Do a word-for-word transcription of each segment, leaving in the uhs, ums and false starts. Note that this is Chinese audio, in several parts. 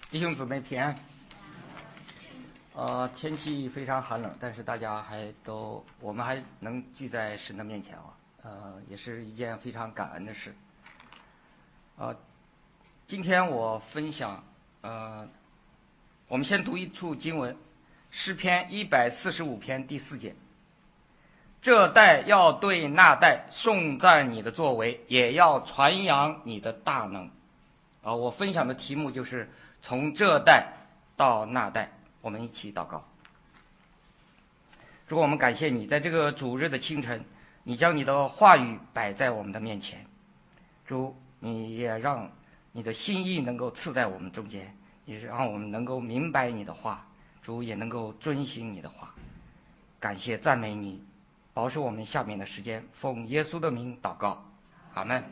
弟兄姊妹平安。呃，天气非常寒冷，但是大家还都，我们还能聚在神的面前啊，呃，也是一件非常感恩的事。呃，今天我分享，呃，我们先读一处经文，诗篇一百四十五篇第四节。这代要对那代颂赞你的作为，也要传扬你的大能。啊、呃，我分享的题目就是从这代到那代，我们一起祷告。主，我们感谢你，在这个主日的清晨，你将你的话语摆在我们的面前。主，你也让你的心意能够赐在我们中间，也让我们能够明白你的话，主也能够遵行你的话。感谢赞美你，保守我们下面的时间，奉耶稣的名祷告，阿们。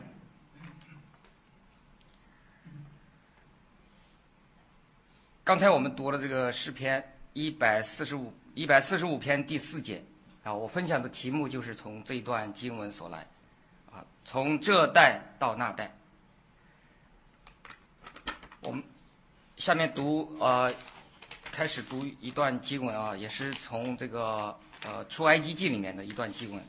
刚才我们读了这个诗篇一百四十五一百四十五篇第四节啊，我分享的题目就是从这一段经文所来啊，从这代到那代。我们下面读呃，开始读一段经文啊，也是从这个呃出埃及记里面的一段经文。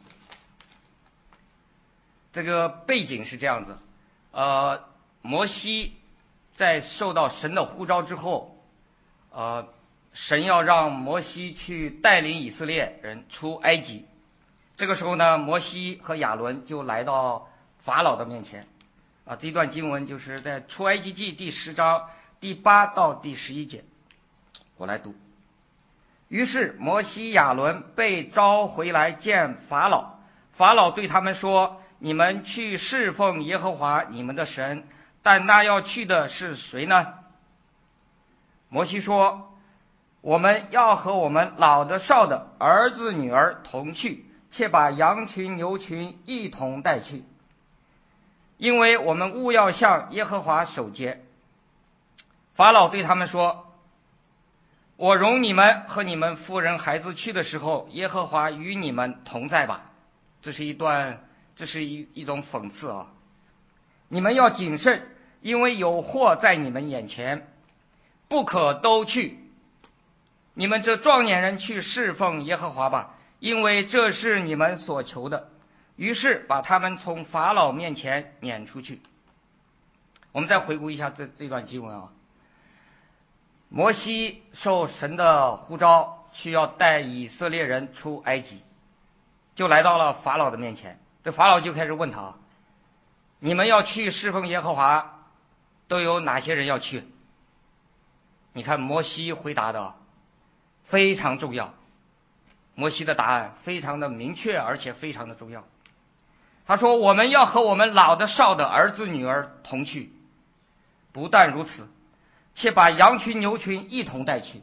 这个背景是这样子，呃，摩西在受到神的呼召之后。呃，神要让摩西去带领以色列人出埃及。这个时候呢，摩西和亚伦就来到法老的面前。啊，这段经文就是在出埃及记第十章第八到第十一节，我来读。于是摩西、亚伦被召回来见法老，法老对他们说：“你们去侍奉耶和华你们的神，但那要去的是谁呢？”摩西说：“我们要和我们老的少的儿子女儿同去，且把羊群牛群一同带去，因为我们务要向耶和华守节。”法老对他们说：“我容你们和你们夫人孩子去的时候，耶和华与你们同在吧。”这是一段，这是一一种讽刺啊！你们要谨慎，因为有祸在你们眼前。不可都去，你们这壮年人去侍奉耶和华吧，因为这是你们所求的。于是把他们从法老面前撵出去。我们再回顾一下这这段经文啊，摩西受神的呼召，需要带以色列人出埃及，就来到了法老的面前。这法老就开始问他：“你们要去侍奉耶和华，都有哪些人要去？”你看摩西回答的非常重要，摩西的答案非常的明确，而且非常的重要。他说：“我们要和我们老的少的儿子女儿同去，不但如此，且把羊群牛群一同带去。”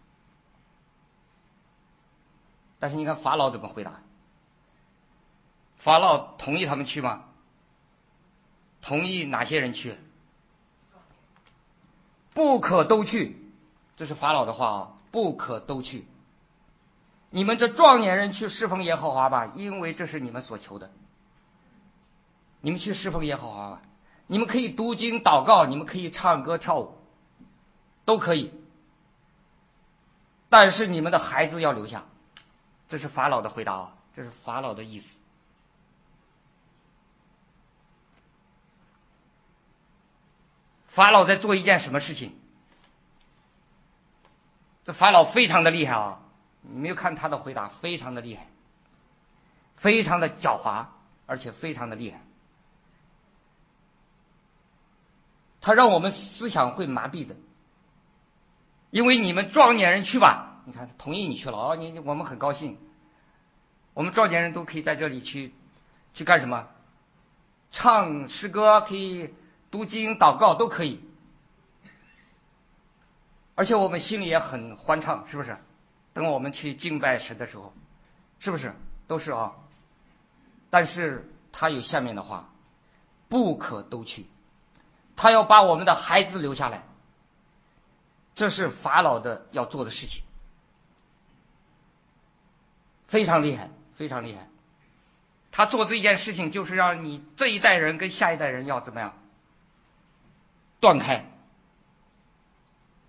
但是你看法老怎么回答？法老同意他们去吗？同意哪些人去？不可都去，这是法老的话啊！不可都去，你们这壮年人去侍奉耶和华吧，因为这是你们所求的。你们去侍奉耶和华吧，你们可以读经祷告，你们可以唱歌跳舞，都可以。但是你们的孩子要留下，这是法老的回答啊！这是法老的意思。法老在做一件什么事情？这法老非常的厉害啊！你没有看他的回答，非常的厉害，非常的狡猾，而且非常的厉害。他让我们思想会麻痹的，因为你们壮年人去吧，你看同意你去了啊、哦，你我们很高兴，我们壮年人都可以在这里去去干什么？唱诗歌，可以读经祷告，都可以。而且我们心里也很欢畅，是不是？等我们去敬拜神的时候，是不是都是啊？但是他有下面的话：不可都去，他要把我们的孩子留下来，这是法老的要做的事情，非常厉害，非常厉害。他做这件事情就是让你这一代人跟下一代人要怎么样断开。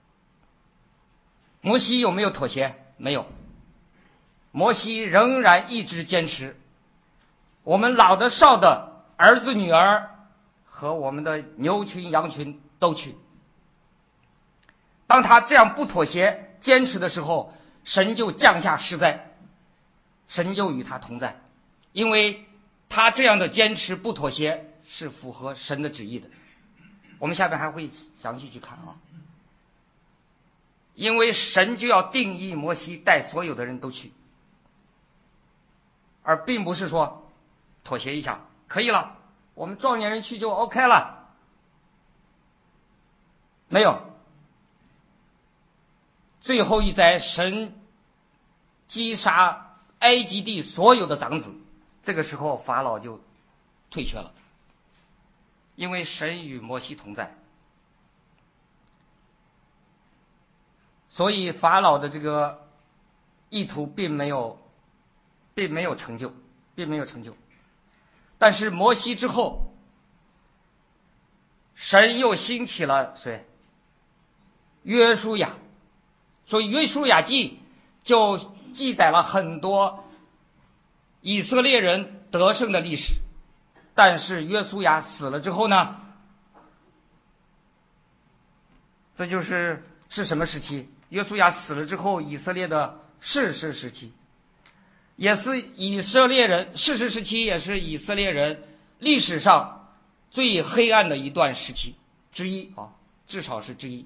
摩西有没有妥协？没有。摩西仍然一直坚持，我们老的少的儿子女儿和我们的牛群羊群都去。当他这样不妥协坚持的时候，神就降下施灾，神就与他同在，因为他这样的坚持不妥协是符合神的旨意的。我们下面还会详细去看啊。因为神就要定义摩西带所有的人都去，而并不是说妥协一下可以了，我们壮年人去就 OK 了，没有。最后一灾，神击杀埃及地所有的长子，这个时候法老就退却了，因为神与摩西同在。所以法老的这个意图并没有并没有成就并没有成就。但是摩西之后，神又兴起了谁？约书亚。所以约书亚记就记载了很多以色列人得胜的历史。但是约书亚死了之后呢，这就是是什么时期？约书亚死了之后，以色列的士师时期，也是以色列人士师时期，也是以色列人历史上最黑暗的一段时期之一啊，至少是之一。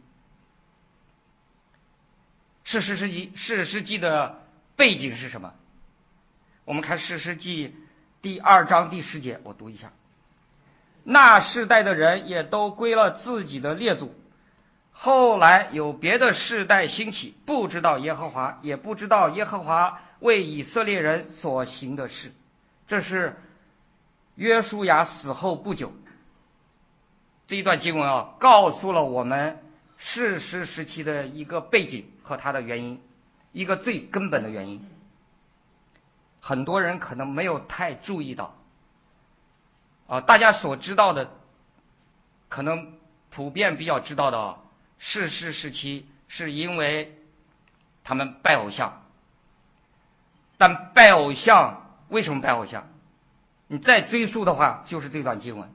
士师时期，士师记的背景是什么？我们看士师记第二章第十节，我读一下。那世代的人也都归了自己的列祖，后来有别的世代兴起，不知道耶和华，也不知道耶和华为以色列人所行的事。这是约书亚死后不久，这一段经文啊，告诉了我们士师时期的一个背景和它的原因，一个最根本的原因。很多人可能没有太注意到啊，大家所知道的，可能普遍比较知道的啊，士师时期是因为他们拜偶像。但拜偶像，为什么拜偶像？你再追溯的话，就是这段经文。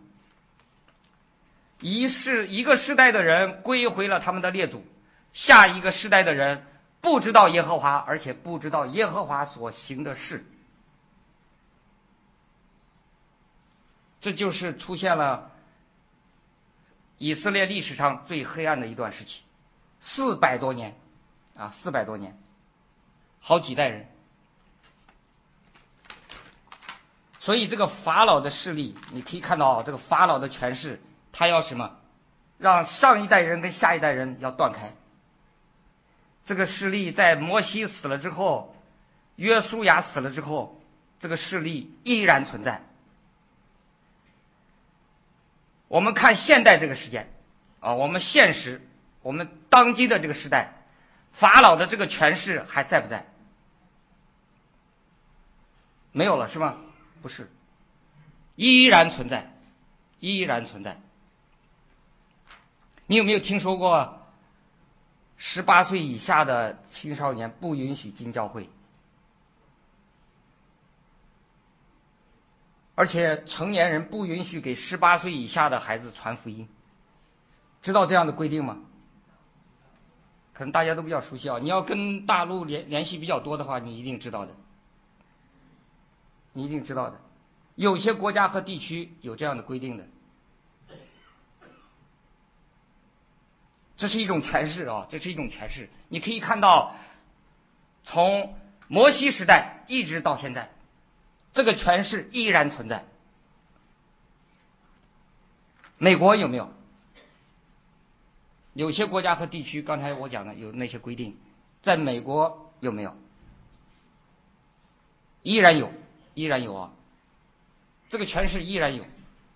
一世一个世代的人归回了他们的列祖，下一个世代的人不知道耶和华，而且不知道耶和华所行的事。这就是出现了以色列历史上最黑暗的一段时期，四百多年啊，四百多年，好几代人。所以这个法老的势力，你可以看到这个法老的权势，他要什么？让上一代人跟下一代人要断开。这个势力在摩西死了之后，约书亚死了之后，这个势力依然存在。我们看现代这个时间啊，我们现实，我们当今的这个时代，法老的这个权势还在不在？没有了是吗？不是，依然存在，依然存在。你有没有听说过十八岁以下的青少年不允许进教会，而且成年人不允许给十八岁以下的孩子传福音？知道这样的规定吗？可能大家都比较熟悉啊。你要跟大陆联联系比较多的话，你一定知道的，你一定知道的。有些国家和地区有这样的规定的。这是一种权势啊，这是一种权势。你可以看到，从摩西时代一直到现在，这个权势依然存在。美国有没有？有些国家和地区，刚才我讲的有那些规定，在美国有没有？依然有，依然有啊，这个权势依然有，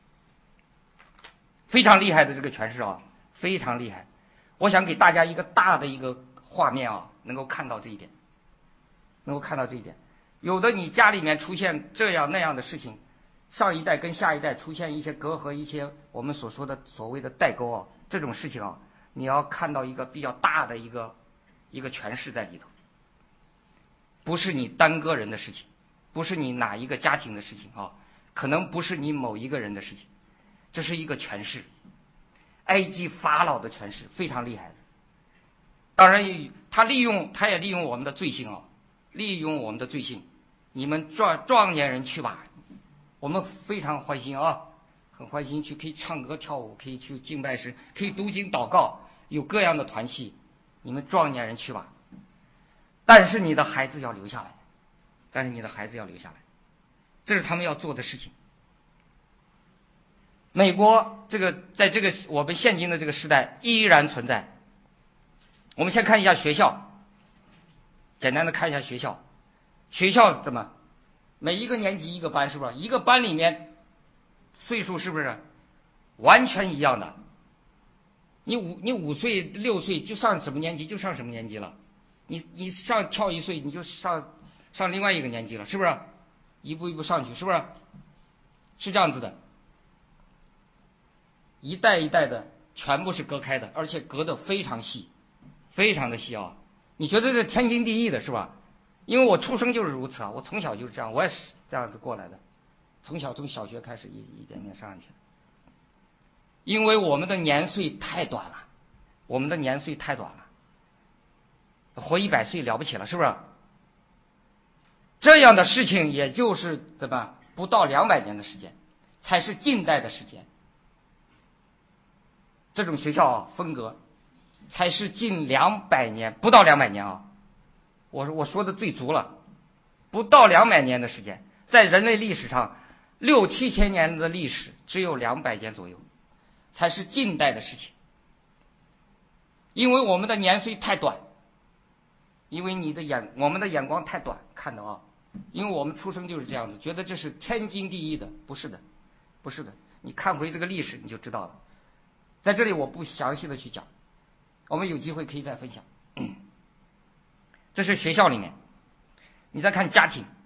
非常厉害的这个权势啊，非常厉害。我想给大家一个大的一个画面啊，能够看到这一点，能够看到这一点。有的你家里面出现这样那样的事情，上一代跟下一代出现一些隔阂，一些我们所说的所谓的代沟啊，这种事情啊，你要看到一个比较大的一个一个权势在里头，不是你单个人的事情，不是你哪一个家庭的事情啊，可能不是你某一个人的事情，这是一个权势。埃及法老的权势非常厉害的，当然他利用他也利用我们的罪性啊，利用我们的罪性。你们壮壮年人去吧，我们非常欢心啊，很欢心去，可以唱歌跳舞，可以去敬拜神，可以读经祷告，有各样的团契，你们壮年人去吧。但是你的孩子要留下来，但是你的孩子要留下来，这是他们要做的事情。美国这个在这个我们现今的这个时代依然存在。我们先看一下学校，简单的看一下学校。学校怎么每一个年级一个班，是不是一个班里面岁数是不是完全一样的？你五你五岁六岁就上什么年级就上什么年级了，你你上跳一岁你就上上另外一个年级了，是不是一步一步上去，是不是是这样子的？一代一代的全部是隔开的，而且隔得非常细，非常的细啊！你觉得这天经地义的是吧？因为我出生就是如此啊，我从小就是这样，我也是这样子过来的，从小从小学开始一一点点上去。因为我们的年岁太短了，我们的年岁太短了，活一百岁了不起了，是不是？这样的事情也就是怎么不到两百年的时间，才是近代的时间。这种学校啊风格才是近两百年，不到两百年啊，我我说的最足了，不到两百年的时间，在人类历史上六七千年的历史只有两百年左右，才是近代的事情。因为我们的年岁太短，因为你的眼我们的眼光太短，看的啊，因为我们出生就是这样子，觉得这是天经地义的，不是的，不是的，你看回这个历史你就知道了。在这里我不详细的去讲，我们有机会可以再分享。这是学校里面，你再看家庭，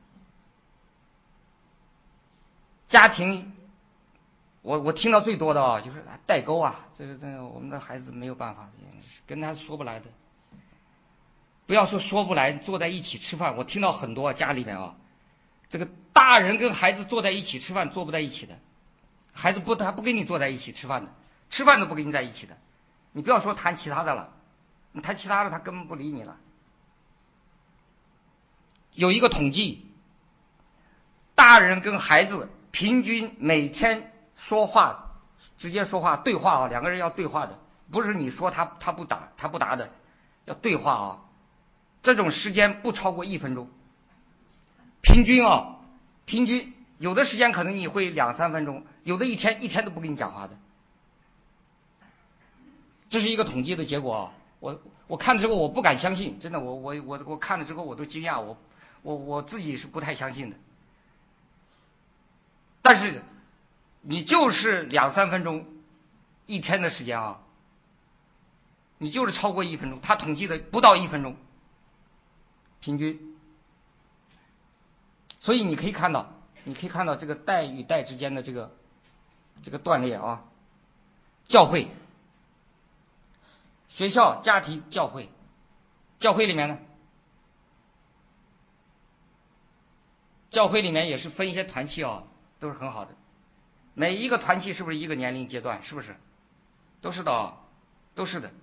家庭，我我听到最多的啊，就是代沟啊，这个这个我们的孩子没有办法，跟他说不来的。不要说说不来，坐在一起吃饭，我听到很多家里面啊，这个大人跟孩子坐在一起吃饭，坐不在一起的，孩子不他不跟你坐在一起吃饭的，吃饭都不跟你在一起的，你不要说谈其他的了，你谈其他的他根本不理你了。有一个统计，大人跟孩子平均每天说话，直接说话对话啊，两个人要对话的，不是你说他他不答他不答的，要对话啊。这种时间不超过一分钟，平均啊，平均有的时间可能你会两三分钟，有的一天一天都不跟你讲话的。这是一个统计的结果啊，我我看了之后我不敢相信，真的，我我我我看了之后我都惊讶，我我我自己是不太相信的。但是你就是两三分钟，一天的时间啊，你就是超过一分钟，他统计的不到一分钟，平均。所以你可以看到，你可以看到这个代与代之间的这个这个断裂啊。教会、学校、家庭、教会，教会里面呢，教会里面也是分一些团契啊，都是很好的。每一个团契是不是一个年龄阶段？是不是？都是的啊，都是的。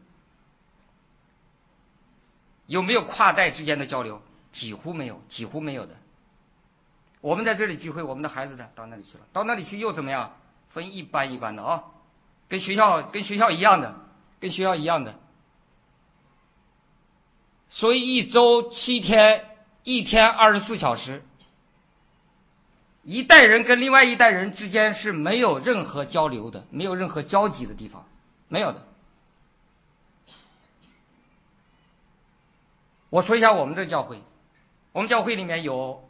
有没有跨代之间的交流？几乎没有，几乎没有的。我们在这里聚会，我们的孩子呢到那里去了，到那里去又怎么样？分一班一班的啊，跟学校跟学校一样的，跟学校一样的。所以一周七天，一天二十四小时，一代人跟另外一代人之间是没有任何交流的，没有任何交集的地方，没有的。我说一下我们这教会，我们教会里面有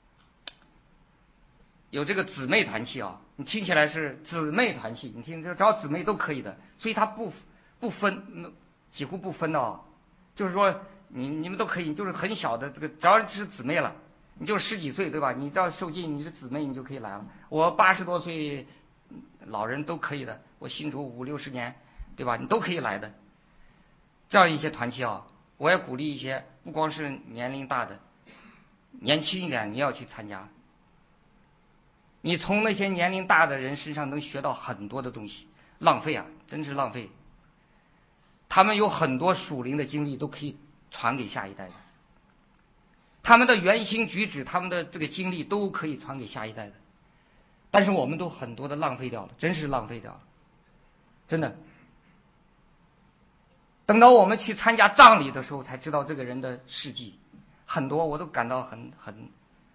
有这个姊妹团契啊，你听起来是姊妹团契，你听只要姊妹都可以的，所以它不不分，几乎不分的啊，就是说你你们都可以，就是很小的这个，只要是姊妹了，你就十几岁对吧？你只要受浸，你是姊妹，你就可以来了。我八十多岁，老人都可以的，我信主五六十年，对吧？你都可以来的。这样一些团契啊， 我也鼓励一些不光是年龄大的，年轻一点你要去参加。你从那些年龄大的人身上能学到很多的东西，浪费啊，真是浪费。他们有很多属灵的经历都可以传给下一代的，他们的言行举止，他们的这个经历都可以传给下一代的，但是我们都很多的浪费掉了，真是浪费掉了，真的。等到我们去参加葬礼的时候，才知道这个人的事迹，很多我都感到很很，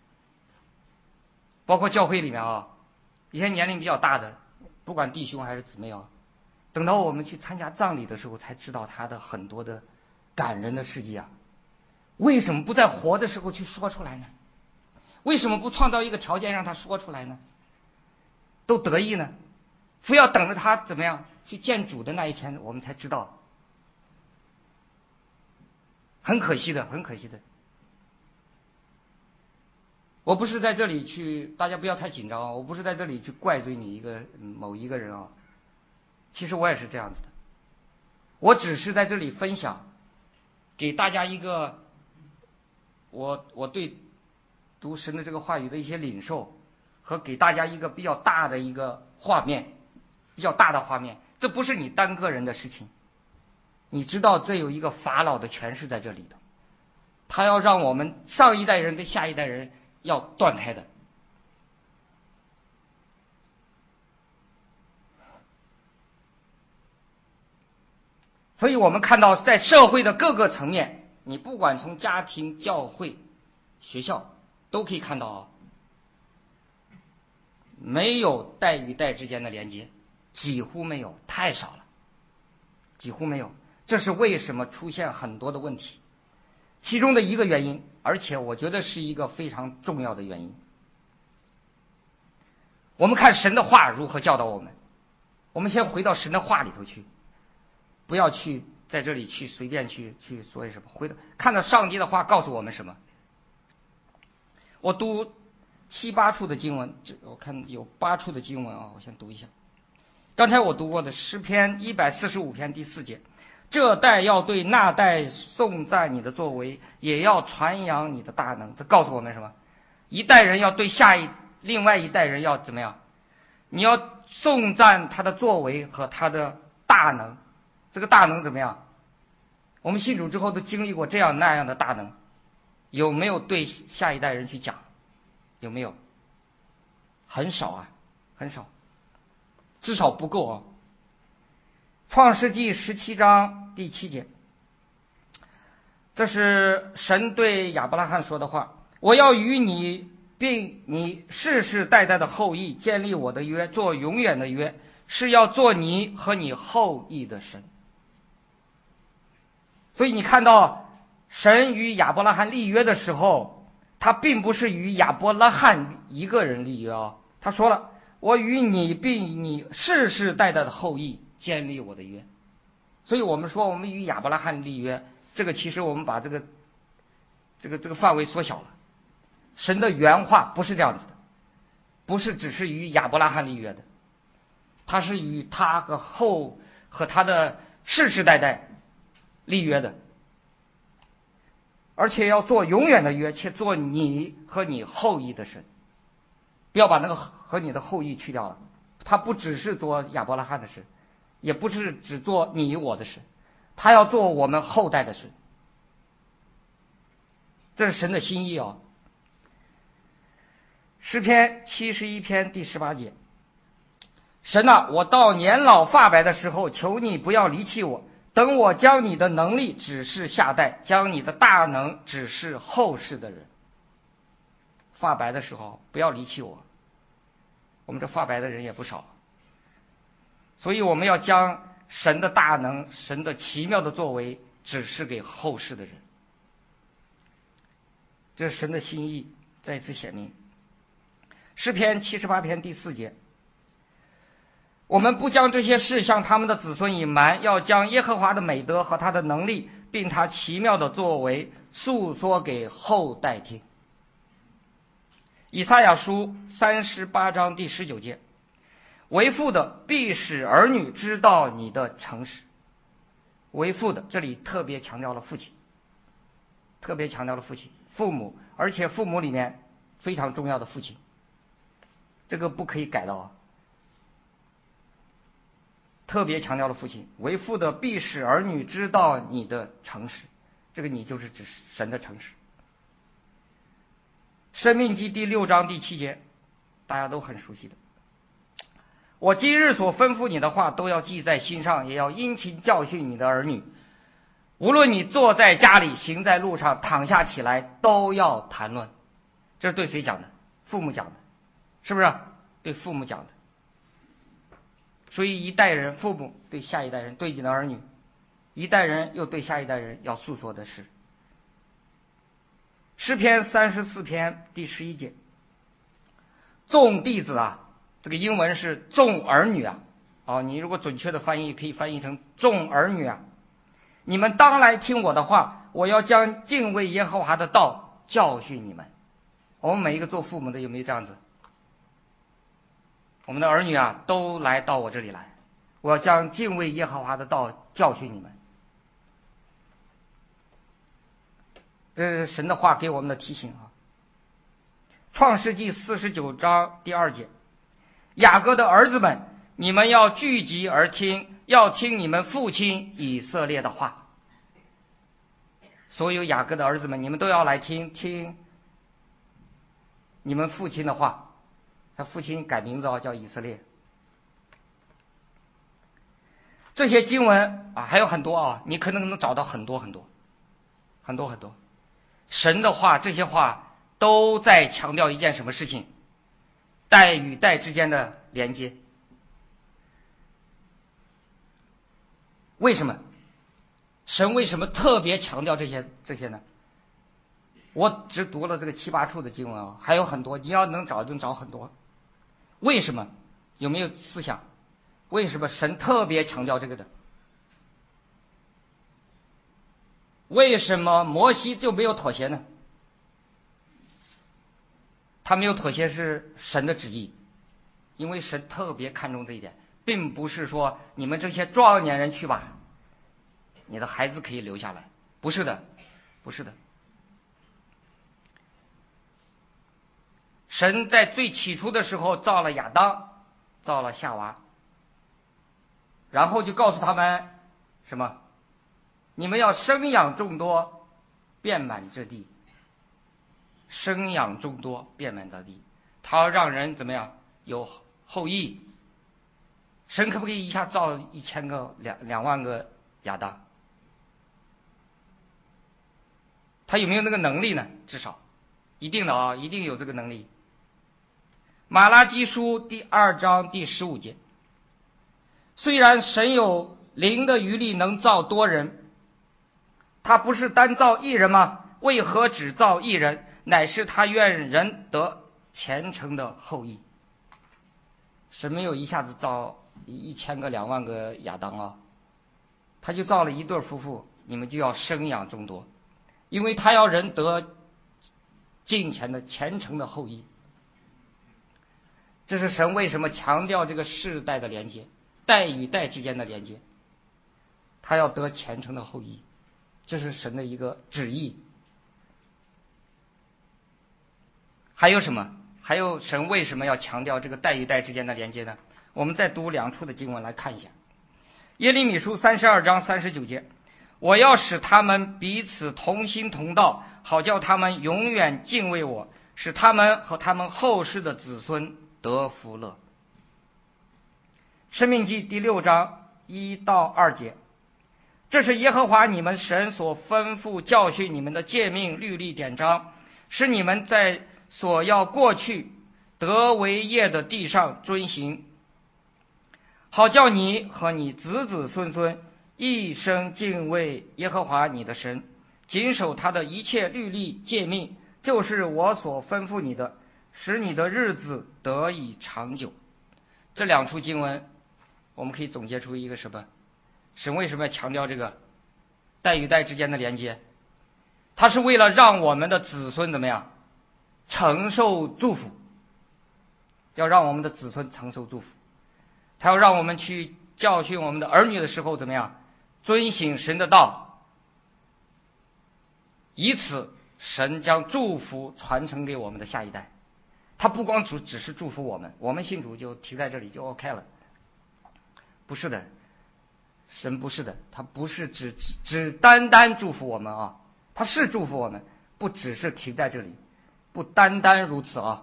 包括教会里面啊，一些年龄比较大的，不管弟兄还是姊妹啊，等到我们去参加葬礼的时候，才知道他的很多的感人的事迹啊。为什么不在活的时候去说出来呢？为什么不创造一个条件让他说出来呢？都得意呢，非要等着他怎么样去见主的那一天，我们才知道。很可惜的，很可惜的。我不是在这里去，大家不要太紧张啊！我不是在这里去怪罪你一个某一个人啊。其实我也是这样子的，我只是在这里分享，给大家一个我我对读神的这个话语的一些领受，和给大家一个比较大的一个画面，比较大的画面。这不是你单个人的事情，你知道这有一个法老的权势在这里的，他要让我们上一代人跟下一代人要断开的。所以我们看到在社会的各个层面，你不管从家庭、教会、学校都可以看到啊，没有代与代之间的连接，几乎没有，太少了，几乎没有。这是为什么出现很多的问题，其中的一个原因，而且我觉得是一个非常重要的原因。我们看神的话如何教导我们，我们先回到神的话里头去，不要去在这里去随便去去说什么，回头看到上帝的话告诉我们什么。我读七八处的经文，我看有八处的经文啊，我先读一下。刚才我读过的诗篇一百四十五篇第四节，这代要对那代颂赞你的作为，也要传扬你的大能。这告诉我们什么？一代人要对下一另外一代人要怎么样？你要颂赞他的作为和他的大能。这个大能怎么样？我们信主之后都经历过这样那样的大能，有没有对下一代人去讲？有没有？很少啊，很少，至少不够啊。创世纪十七章第七节，这是神对亚伯拉罕说的话：我要与你并你世世代代的后裔建立我的约，做永远的约，是要做你和你后裔的神。所以你看到神与亚伯拉罕立约的时候，他并不是与亚伯拉罕一个人立约啊，他说了：我与你并你世世代代的后裔建立我的约。所以我们说我们与亚伯拉罕立约，这个其实我们把这个这个这个范围缩小了。神的原话不是这样子的，不是只是与亚伯拉罕立约的，他是与他和后和他的世世代代立约的，而且要做永远的约，且做你和你后裔的神。不要把那个和你的后裔去掉了，他不只是做亚伯拉罕的神，也不是只做你我的神，他要做我们后代的神。这是神的心意啊。诗篇七十一篇第十八节，神啊，我到年老发白的时候，求你不要离弃我，等我将你的能力指示下代，将你的大能指示后世的人。发白的时候不要离弃我，我们这发白的人也不少，所以我们要将神的大能、神的奇妙的作为指示给后世的人。这是神的心意再次显明。诗篇七十八篇第四节，我们不将这些事向他们的子孙隐瞒，要将耶和华的美德和他的能力，并他奇妙的作为诉说给后代听。以赛亚书三十八章第十九节，为父的必使儿女知道你的诚实。为父的，这里特别强调了父亲， 特别强调了父亲、父母，而且父母里面非常重要的父亲，这个不可以改的啊。特别强调了父亲，为父的必使儿女知道你的诚实，这个你就是指神的诚实。申命记第六章第七节，大家都很熟悉的。我今日所吩咐你的话，都要记在心上，也要殷勤教训你的儿女。无论你坐在家里，行在路上，躺下起来，都要谈论。这是对谁讲的？父母讲的，是不是？对父母讲的。所以一代人，父母对下一代人，对你的儿女，一代人又对下一代人要诉说的是。诗篇三十四篇第十一节，众弟子啊，这个英文是众儿女啊，哦，你如果准确的翻译，可以翻译成众儿女啊。你们当来听我的话，我要将敬畏耶和华的道教训你们。我们每一个做父母的有没有这样子？我们的儿女啊，都来到我这里来，我要将敬畏耶和华的道教训你们。这是神的话给我们的提醒啊。创世纪四十九章第二节，雅各的儿子们，你们要聚集而听，要听你们父亲以色列的话。所有雅各的儿子们，你们都要来听听你们父亲的话。他父亲改名字啊，叫以色列。这些经文啊还有很多啊，你可能能找到很多很多很多很多神的话，这些话都在强调一件什么事情？代与代之间的连接。为什么神为什么特别强调这些这些呢？我只读了这个七八处的经文啊，还有很多，你要能找就能找很多。为什么？有没有思想？为什么神特别强调这个的？为什么摩西就没有妥协呢？他没有妥协是神的旨意，因为神特别看重这一点，并不是说你们这些壮年人去吧，你的孩子可以留下来，不是的，不是的。神在最起初的时候造了亚当，造了夏娃，然后就告诉他们什么？你们要生养众多，遍满这地。生养众多，遍满这地，他要让人怎么样？有后裔。神可不可以一下造一千个、两两万个亚当？他有没有那个能力呢？至少，一定的啊，一定有这个能力。马拉基书第二章第十五节，虽然神有灵的余力能造多人，他不是单造一人吗？为何只造一人？乃是他愿人得虔诚的后裔。神没有一下子造一千个两万个亚当啊，他就造了一对夫妇，你们就要生养众多，因为他要人得敬虔的虔诚的后裔。这是神为什么强调这个世代的连接，代与代之间的连接，他要得虔诚的后裔，这是神的一个旨意。还有什么？还有神为什么要强调这个代与代之间的连接呢？我们再读两处的经文来看一下。耶利米书三十二章三十九节，我要使他们彼此同心同道，好叫他们永远敬畏我，使他们和他们后世的子孙得福乐。申命记第六章一到二节，这是耶和华你们神所吩咐教训你们的诫命律例典章，使你们在所要过去得为业的地上遵行，好叫你和你子子孙孙一生敬畏耶和华你的神，谨守他的一切律例诫命，就是我所吩咐你的，使你的日子得以长久。这两处经文我们可以总结出一个什么？神为什么要强调这个代与代之间的连接？他是为了让我们的子孙怎么样承受祝福，要让我们的子孙承受祝福，他要让我们去教训我们的儿女的时候怎么样遵行神的道， 以此神将祝福传承给我们的下一代。他不光只只是祝福我们，我们信主就停在这里就 OK 了，不是的，神不是的，他不是只只只单单祝福我们啊，他是祝福我们，不只是停在这里，不单单如此啊。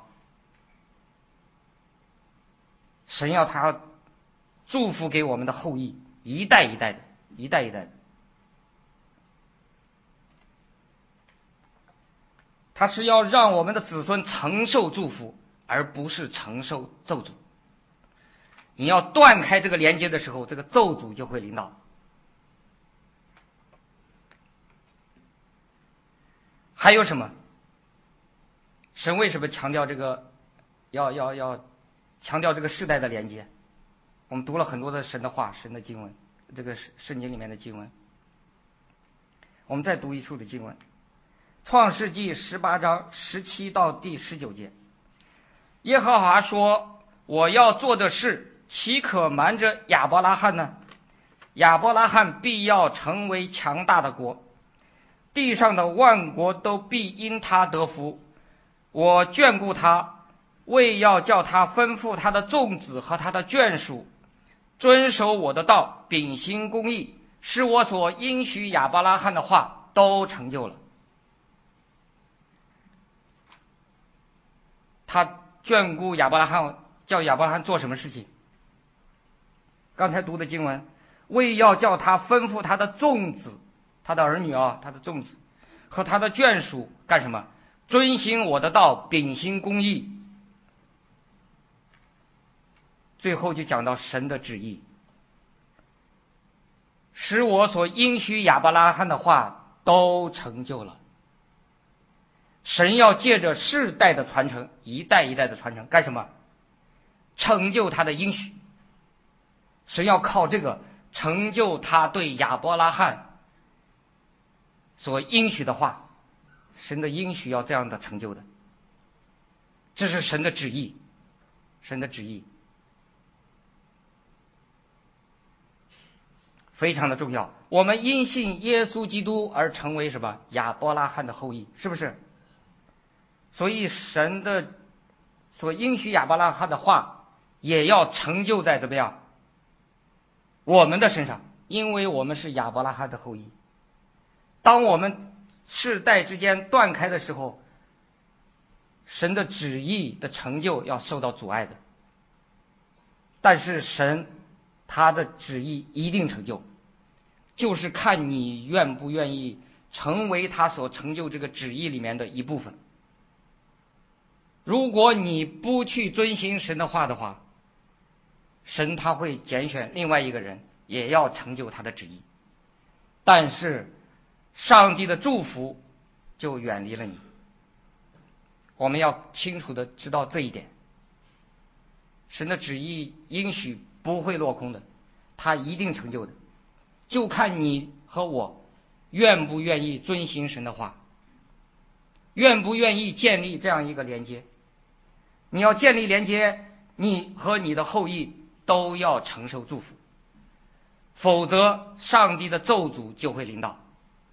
神要他祝福给我们的后裔，一代一代的，一代一代的。他是要让我们的子孙承受祝福，而不是承受咒诅。你要断开这个连接的时候，这个咒诅就会临到。还有什么？神为什么强调这个，要要要强调这个世代的连接？我们读了很多的神的话，神的经文，这个圣经里面的经文。我们再读一处的经文，创世纪十八章十七到第十九节。耶和华说：我要做的事，岂可瞒着亚伯拉罕呢？亚伯拉罕必要成为强大的国，地上的万国都必因他得福。我眷顾他，为要叫他吩咐他的众子和他的眷属遵守我的道，秉行公义，使我所应许亚伯拉罕的话都成就了。他眷顾亚伯拉罕，叫亚伯拉罕做什么事情？刚才读的经文，为要叫他吩咐他的众子，他的儿女啊，他的众子和他的眷属干什么？遵行我的道，秉行公义。最后就讲到神的旨意，使我所应许亚伯拉罕的话都成就了。神要借着世代的传承，一代一代的传承，干什么？成就他的应许。神要靠这个成就他对亚伯拉罕所应许的话，神的应许要这样的成就的，这是神的旨意，神的旨意非常的重要。我们因信耶稣基督而成为什么？亚伯拉罕的后裔，是不是？所以神的所应许亚伯拉罕的话也要成就在怎么样？我们的身上，因为我们是亚伯拉罕的后裔。当我们世代之间断开的时候，神的旨意的成就要受到阻碍的。但是神他的旨意一定成就，就是看你愿不愿意成为他所成就这个旨意里面的一部分。如果你不去遵行神的话的话，神他会拣选另外一个人，也要成就他的旨意，但是上帝的祝福就远离了你。我们要清楚的知道这一点，神的旨意应许不会落空的，他一定成就的，就看你和我愿不愿意遵行神的话，愿不愿意建立这样一个连接。你要建立连接，你和你的后裔都要承受祝福，否则上帝的咒诅就会临到。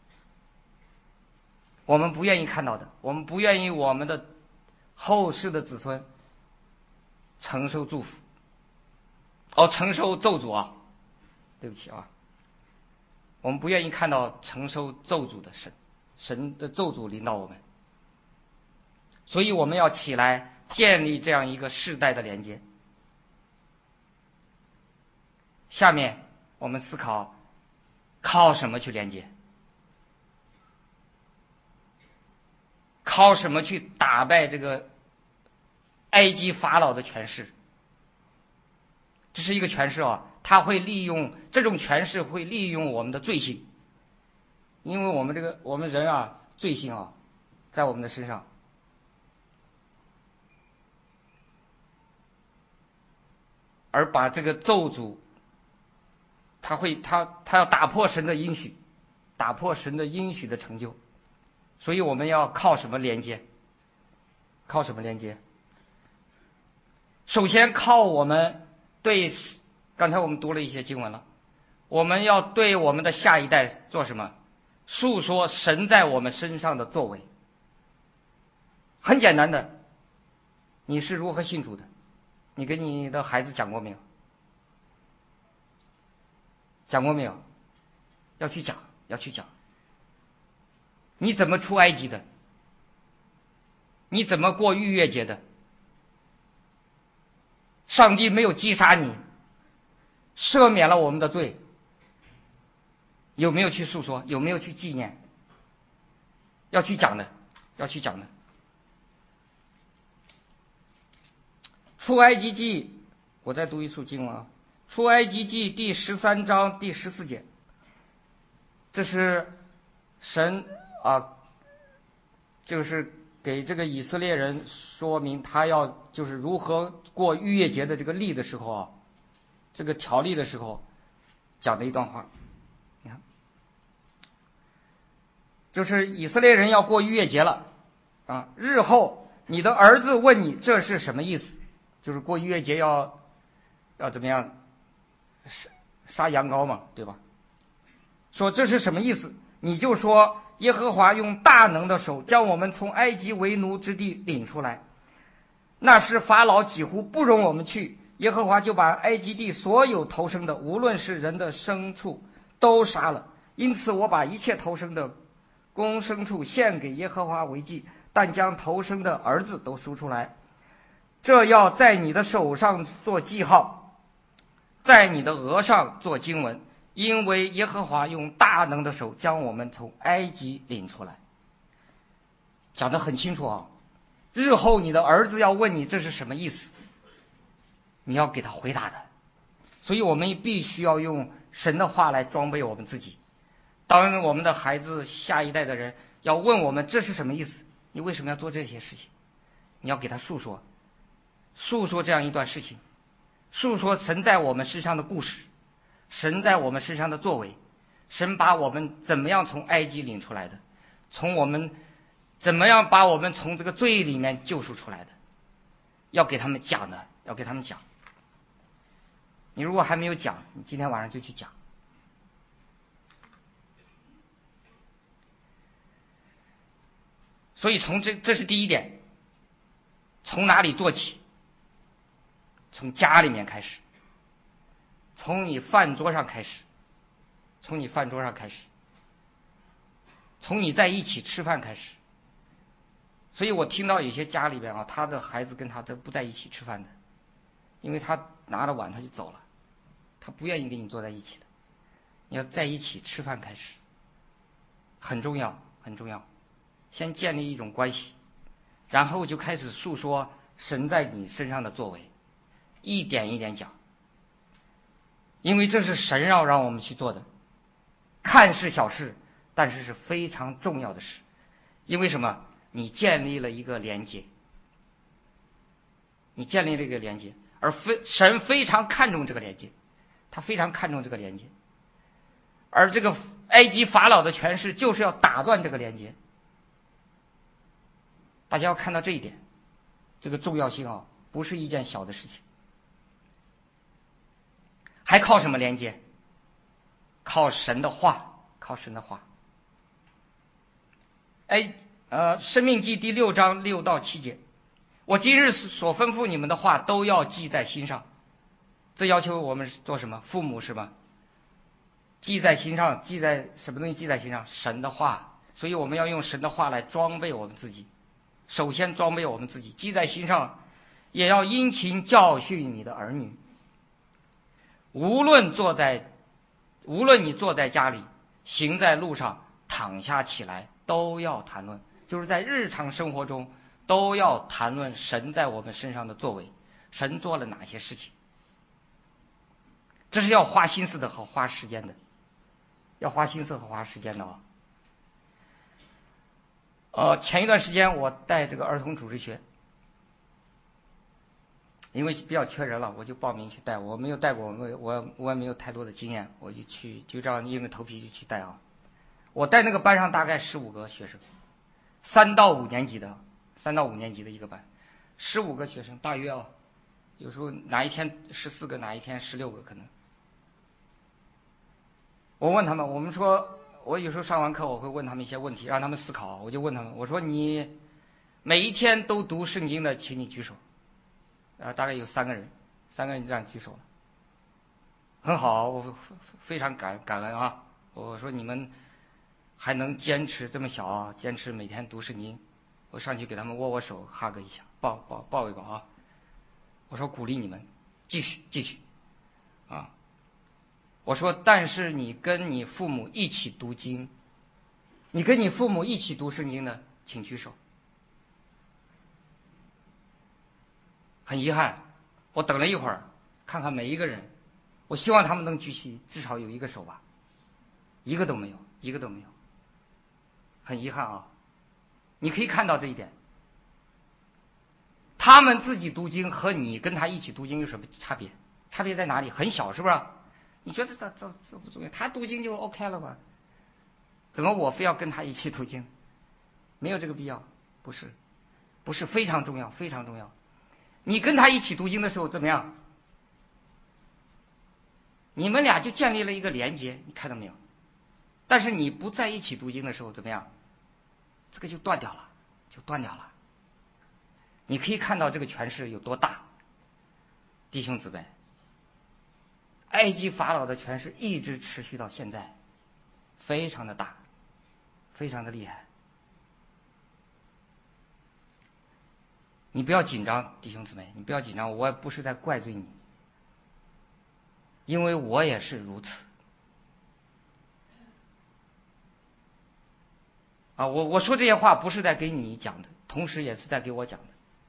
我们不愿意看到的，我们不愿意我们的后世的子孙承受祝福，哦，承受咒诅啊，对不起啊，我们不愿意看到承受咒诅的神，神的咒诅临到我们，所以我们要起来建立这样一个世代的连接。下面我们思考靠什么去连接，靠什么去打败这个埃及法老的权势。这是一个权势啊，他会利用这种权势，会利用我们的罪性，因为我们这个我们人啊，罪性啊在我们的身上，而把这个咒诅，他会他他要打破神的应许，打破神的应许的成就。所以我们要靠什么连接？靠什么连接？首先靠我们对，刚才我们读了一些经文了，我们要对我们的下一代做什么？ 诉说神在我们身上的作为。很简单的，你是如何信主的？你给你的孩子讲过没有？讲过没有？要去讲，要去讲。你怎么出埃及的？你怎么过逾越节的？上帝没有击杀你，赦免了我们的罪，有没有去诉说？有没有去纪念？要去讲的，要去讲的。出埃及记，我再读一处经文啊，出埃及记第十三章第十四节，这是神啊，就是给这个以色列人说明他要就是如何过逾越节的这个例的时候啊，这个条例的时候讲的一段话。你看，就是以色列人要过逾越节了啊，日后你的儿子问你这是什么意思，就是过逾越节要要怎么样杀羊羔嘛，对吧？说这是什么意思，你就说耶和华用大能的手将我们从埃及为奴之地领出来，那时法老几乎不容我们去，耶和华就把埃及地所有头生的，无论是人的牲畜都杀了，因此我把一切头生的公牲畜献给耶和华为祭，但将头生的儿子都赎出来，这要在你的手上做记号，在你的额上做经文，因为耶和华用大能的手将我们从埃及领出来。讲得很清楚啊，日后你的儿子要问你这是什么意思，你要给他回答的。所以我们必须要用神的话来装备我们自己。当我们的孩子下一代的人要问我们这是什么意思，你为什么要做这些事情，你要给他诉说诉说这样一段事情，诉说神在我们身上的故事，神在我们身上的作为，神把我们怎么样从埃及领出来的，从我们怎么样把我们从这个罪里面救赎出来的，要给他们讲的，要给他们讲。你如果还没有讲，你今天晚上就去讲。所以从这这是第一点，从哪里做起？从家里面开始，从你饭桌上开始，从你饭桌上开始，从你在一起吃饭开始。所以我听到有些家里边啊，他的孩子跟他都不在一起吃饭的，因为他拿了碗他就走了，他不愿意跟你坐在一起的。你要在一起吃饭开始，很重要，很重要。先建立一种关系，然后就开始诉说神在你身上的作为，一点一点讲，因为这是神要让我们去做的，看似小事，但是是非常重要的事。因为什么？你建立了一个连接，你建立了一个连接，而非神非常看重这个连接，他非常看重这个连接，而这个埃及法老的权势就是要打断这个连接。大家要看到这一点，这个重要性啊，不是一件小的事情。还靠什么连接？靠神的话，靠神的话。哎，呃，生命记第六章六到七节，我今日所吩咐你们的话都要记在心上。这要求我们做什么？父母是吧？记在心上，记在什么东西？记在心上，神的话。所以我们要用神的话来装备我们自己。首先装备我们自己，记在心上，也要殷勤教训你的儿女。无论坐在，无论你坐在家里，行在路上，躺下起来，都要谈论，就是在日常生活中都要谈论神在我们身上的作为，神做了哪些事情。这是要花心思的和花时间的，要花心思和花时间的啊。呃，前一段时间我带这个儿童主日学，因为比较缺人了，我就报名去带。我没有带过，我我我也没有太多的经验，我就去就这样硬着头皮就去带啊。我带那个班上大概十五个学生，三到五年级的，三到五年级的一个班，十五个学生大约啊，有时候哪一天十四个，哪一天十六个可能。我问他们，我们说我有时候上完课，我会问他们一些问题，让他们思考。我就问他们，我说你每一天都读圣经的，请你举手。啊，大概有三个人，三个人这样举手了，很好，我非常感感恩啊。我说你们还能坚持这么小啊，坚持每天读圣经。我上去给他们握握手，哈个一下，抱抱抱一抱啊。我说鼓励你们，继续继续啊。我说但是你跟你父母一起读经，你跟你父母一起读圣经的，请举手。很遗憾，我等了一会儿，看看每一个人，我希望他们能举起至少有一个手吧，一个都没有，一个都没有，很遗憾啊。你可以看到这一点，他们自己读经和你跟他一起读经有什么差别？差别在哪里？很小，是不是？你觉得这这这不重要？他读经就 OK 了吧？怎么我非要跟他一起读经？没有这个必要，不是，不是非常重要，非常重要。你跟他一起读经的时候怎么样？你们俩就建立了一个连接，你看到没有？但是你不在一起读经的时候怎么样？这个就断掉了，就断掉了。你可以看到这个权势有多大，弟兄姊妹。埃及法老的权势一直持续到现在，非常的大，非常的厉害。你不要紧张，弟兄姊妹，你不要紧张，我也不是在怪罪你，因为我也是如此。啊，我我说这些话不是在给你讲的，同时也是在给我讲的。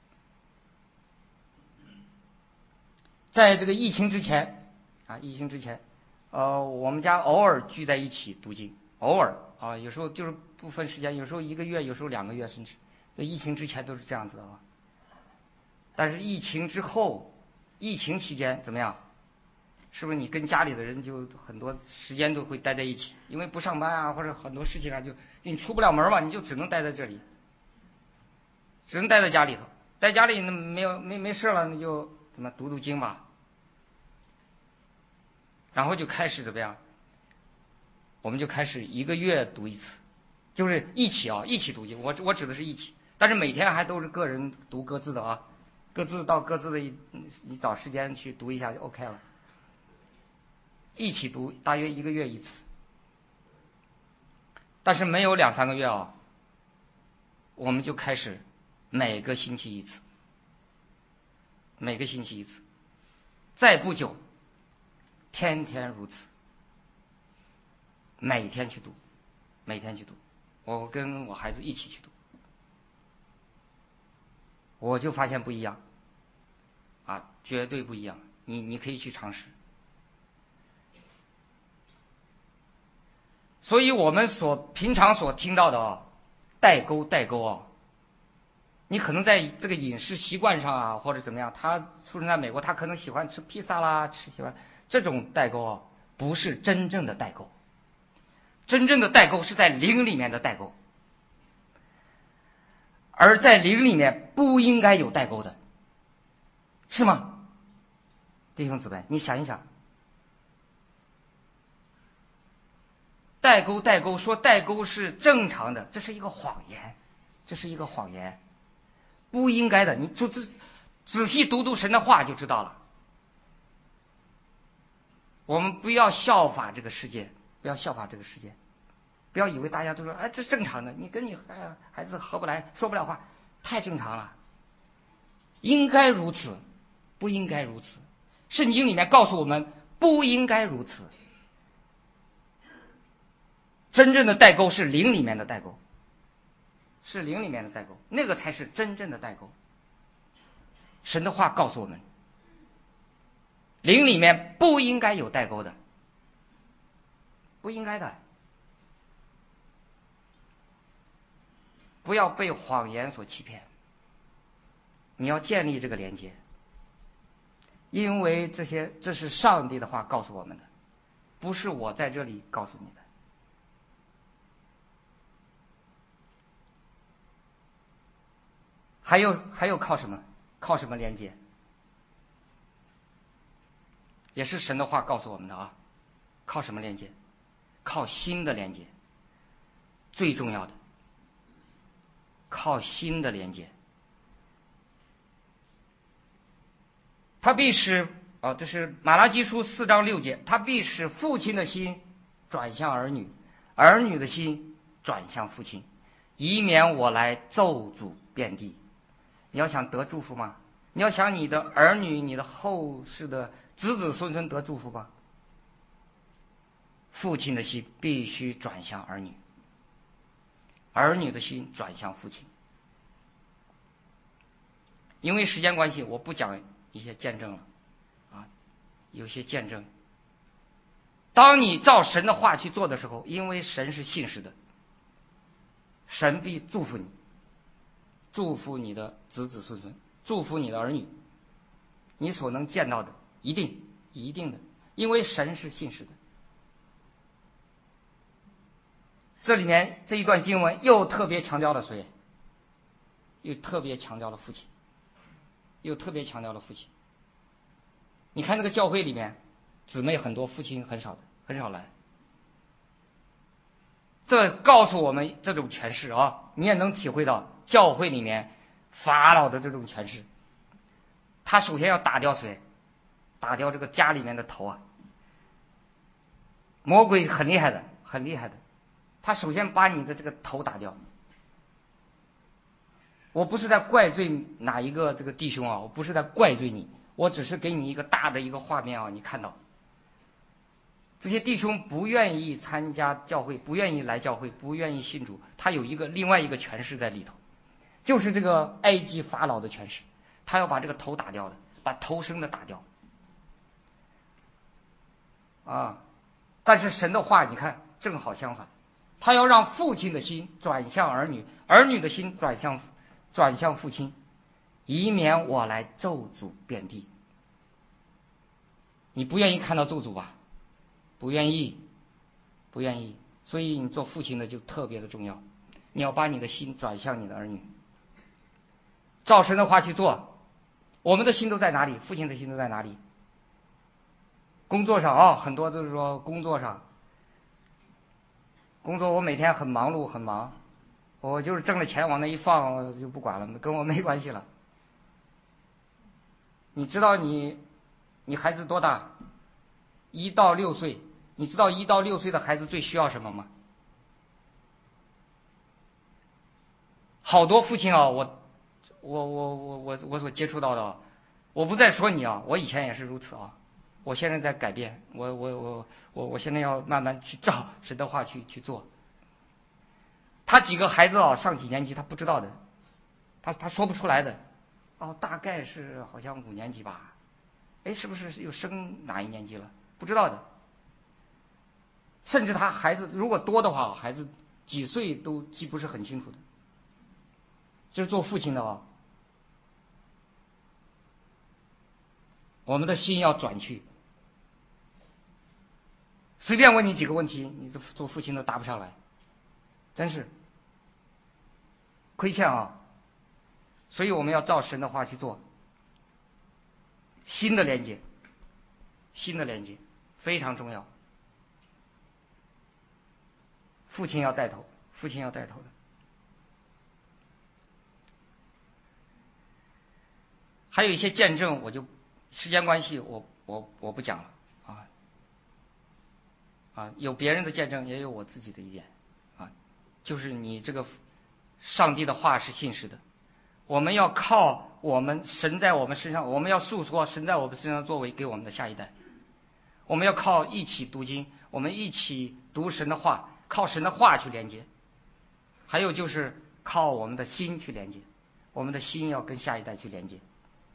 在这个疫情之前，啊，疫情之前，呃，我们家偶尔聚在一起读经，偶尔啊，有时候就是不分时间，有时候一个月，有时候两个月，甚至疫情之前都是这样子的啊。但是疫情之后，疫情期间怎么样？是不是你跟家里的人就很多时间都会待在一起？因为不上班啊，或者很多事情啊，就你出不了门嘛，你就只能待在这里，只能待在家里头。在家里那没有没没事了，那就怎么读读经吧。然后就开始怎么样？我们就开始一个月读一次，就是一起啊，一起读经。我我指的是一起，但是每天还都是个人读各自的啊。各自到各自的一，你找时间去读一下就 OK 了。一起读，大约一个月一次，但是没有两三个月啊，我们就开始每个星期一次，每个星期一次，再不久，天天如此，每天去读，每天去读，我跟我孩子一起去读，我就发现不一样。啊，绝对不一样，你你可以去尝试。所以我们所平常所听到的啊，代沟代沟啊，你可能在这个饮食习惯上啊，或者怎么样，他出生在美国，他可能喜欢吃披萨啦，吃喜欢这种代沟啊，不是真正的代沟。真正的代沟是在灵里面的代沟，而在灵里面不应该有代沟的。是吗？弟兄姊妹，你想一想，代沟代沟说代沟是正常的，这是一个谎言，这是一个谎言，不应该的。你就仔仔细读读神的话就知道了。我们不要效法这个世界，不要效法这个世界，不要以为大家都说哎这正常的，你跟你孩孩子合不来，说不了话，太正常了，应该如此，不应该如此。圣经里面告诉我们不应该如此。真正的代沟是灵里面的代沟，是灵里面的代沟，那个才是真正的代沟。神的话告诉我们，灵里面不应该有代沟的，不应该的。不要被谎言所欺骗，你要建立这个连接，因为这些这是上帝的话告诉我们的，不是我在这里告诉你的。还有还有靠什么？靠什么连接？也是神的话告诉我们的啊，靠什么连接？靠心的连接。 最重要的，靠心的连接。他必使啊，这是马拉基书四章六节，他必使父亲的心转向儿女，儿女的心转向父亲，以免我来咒诅遍地。你要想得祝福吗？你要想你的儿女、你的后世的子子孙孙得祝福吧，父亲的心必须转向儿女，儿女的心转向父亲。因为时间关系，我不讲一些见证了啊，有些见证。当你照神的话去做的时候，因为神是信实的，神必祝福你，祝福你的子子孙孙，祝福你的儿女，你所能见到的一定一定的，因为神是信实的。这里面这一段经文又特别强调了谁？又特别强调了父亲，又特别强调了父亲。你看那个教会里面，姊妹很多，父亲很少的，很少来。这告诉我们这种权势啊，你也能体会到教会里面法老的这种权势。他首先要打掉谁？打掉这个家里面的头啊！魔鬼很厉害的，很厉害的。他首先把你的这个头打掉。我不是在怪罪哪一个这个弟兄啊，我不是在怪罪你，我只是给你一个大的一个画面啊，你看到这些弟兄不愿意参加教会，不愿意来教会，不愿意信主，他有一个另外一个权势在里头，就是这个埃及法老的权势，他要把这个头打掉的，把头生的打掉啊。但是神的话你看正好相反，他要让父亲的心转向儿女，儿女的心转向转向父亲，以免我来咒诅遍地。你不愿意看到咒诅吧？不愿意，不愿意。所以你做父亲的就特别的重要，你要把你的心转向你的儿女，照神的话去做。我们的心都在哪里？父亲的心都在哪里？工作上啊，很多都是说工作上，工作我每天很忙碌，很忙，我就是挣了钱往那一放，我就不管了，跟我没关系了。你知道你你孩子多大？一到六岁，你知道一到六岁的孩子最需要什么吗？好多父亲啊，我我我我我我所接触到的，我不再说你啊，我以前也是如此啊，我现在在改变，我我我我我现在要慢慢去照神的话去去做。他几个孩子啊，上几年级他不知道的，他他说不出来的，哦，大概是好像五年级吧，哎，是不是又升哪一年级了？不知道的。甚至他孩子如果多的话，孩子几岁都记不是很清楚的。这是做父亲的啊，我们的心要转去。随便问你几个问题，你做父亲都答不上来，真是亏欠啊！所以我们要照神的话去做。心的连接，心的连接非常重要。父亲要带头，父亲要带头的。还有一些见证，我就时间关系，我我我不讲了啊啊！有别人的见证，也有我自己的一点啊，就是你这个上帝的话是信实的，我们要靠我们神在我们身上，我们要诉说神在我们身上作为给我们的下一代，我们要靠一起读经，我们一起读神的话，靠神的话去连接，还有就是靠我们的心去连接，我们的心要跟下一代去连接。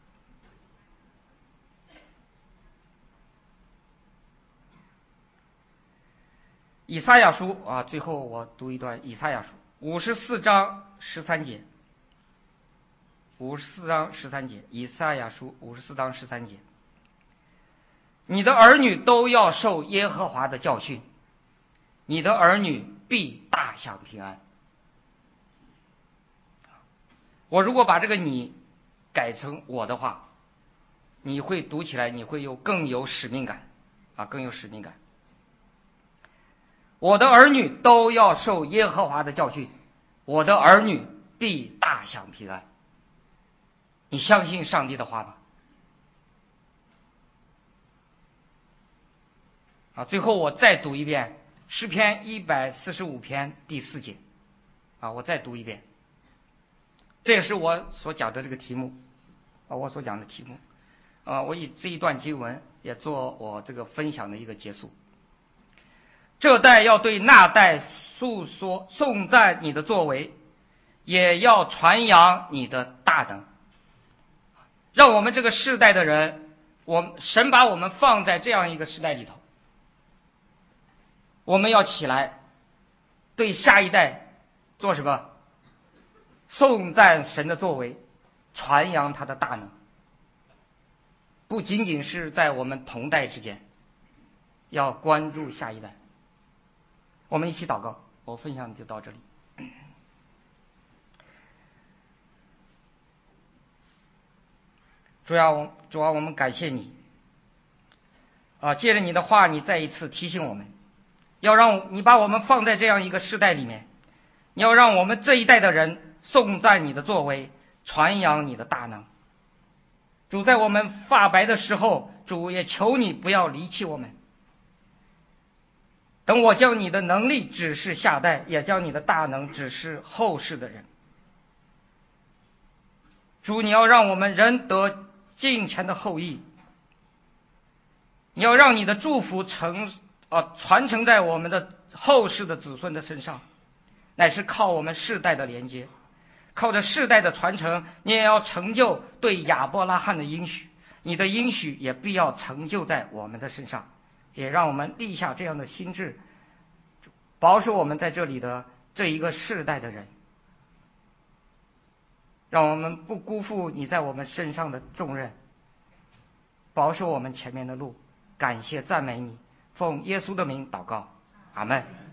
以赛亚书啊，最后我读一段以赛亚书五十四章十三节，五十四章十三节，以赛亚书五十四章十三节，你的儿女都要受耶和华的教训，你的儿女必大享平安。我如果把这个你改成我的话，你会读起来，你会有更有使命感啊，更有使命感。 我的儿女都要受耶和华的教训，我的儿女必大享平安。你相信上帝的话吗？啊，最后我再读一遍诗篇一百四十五篇第四节。啊，我再读一遍。这也是我所讲的这个题目，啊，我所讲的题目。啊，我以这一段经文也做我这个分享的一个结束。这代要对那代诉说颂赞你的作为，也要传扬你的大能。让我们这个世代的人，我神把我们放在这样一个时代里头，我们要起来对下一代做什么？颂赞神的作为，传扬他的大能。不仅仅是在我们同代之间，要关注下一代。我们一起祷告，我分享就到这里。主要我主要我们感谢你啊，借着你的话，你再一次提醒我们，要让你把我们放在这样一个时代里面，你要让我们这一代的人颂赞你的作为，传扬你的大能。主，在我们发白的时候，主也求你不要离弃我们。等我将你的能力指示下代，也将你的大能指示后世的人。主，你要让我们人得敬虔的后裔，你要让你的祝福承啊传承在我们的后世的子孙的身上，乃是靠我们世代的连接，靠着世代的传承，你也要成就对亚伯拉罕的应许，你的应许也必要成就在我们的身上。也让我们立下这样的心志，保守我们在这里的这一个世代的人，让我们不辜负你在我们身上的重任，保守我们前面的路。感谢赞美你，奉耶稣的名祷告，阿们。